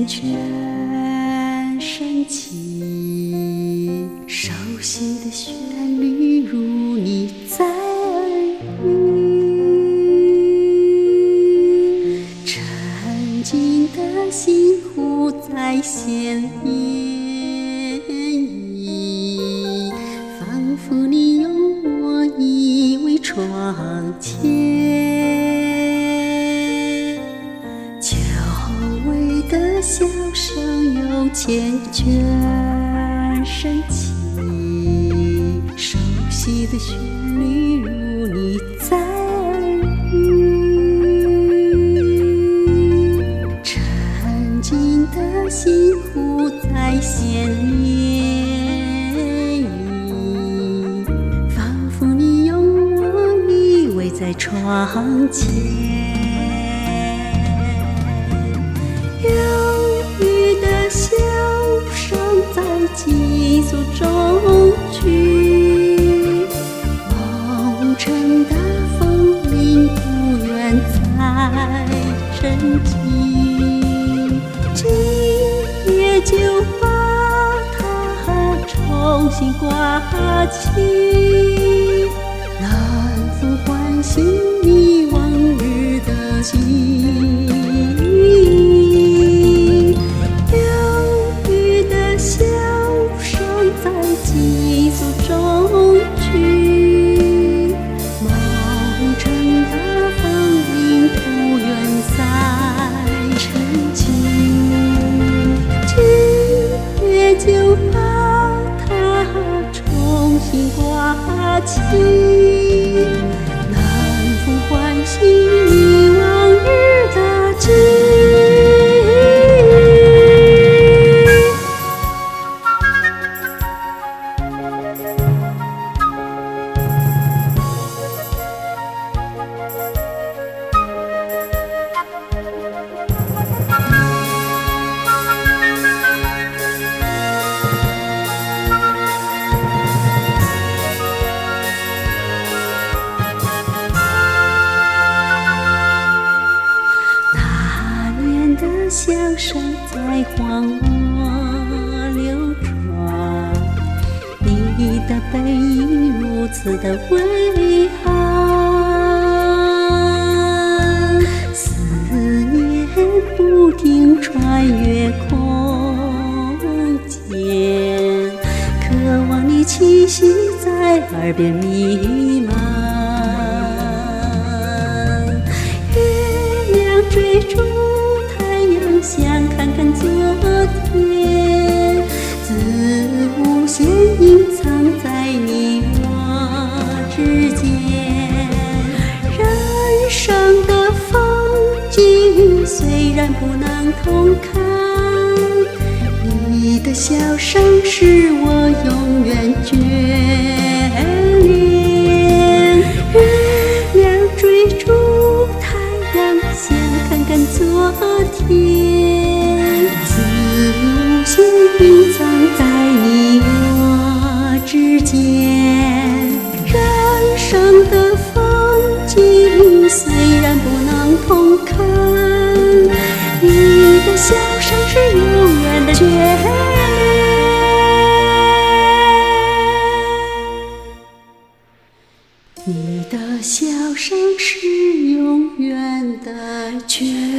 缱绻深情，熟悉的旋律如你在耳语，沉静的心湖在弦涟漪，仿佛你拥我依偎窗前，久违的笑声又缱绻深情，熟悉的旋律如你在耳语，沉静的心湖在弦涟漪，仿佛你拥我依偎在窗前，忧郁的笑声在急诉中去，梦尘的风铃不愿再沉寂，今夜就把它重新挂起，能否唤醒你往日的记忆？忧郁的笑声在急诉中去，梦尘的风铃不愿再沉寂，今夜就把它重新挂起，能否唤醒你往日的记忆？笑声在荒漠流转，你的背影如此的伟岸，思念不停穿越空间，渴望你气息在耳边弥漫，月亮追逐想看看昨天，自无限隐藏在你我之间，人生的风景虽然不能同看，你的笑声是我永远眷恋，月亮追逐太阳，想看看昨天，隐藏在你我之间，人生的风景虽然不能同看，你的笑声是永远的眷恋，你的笑声是永远的眷恋。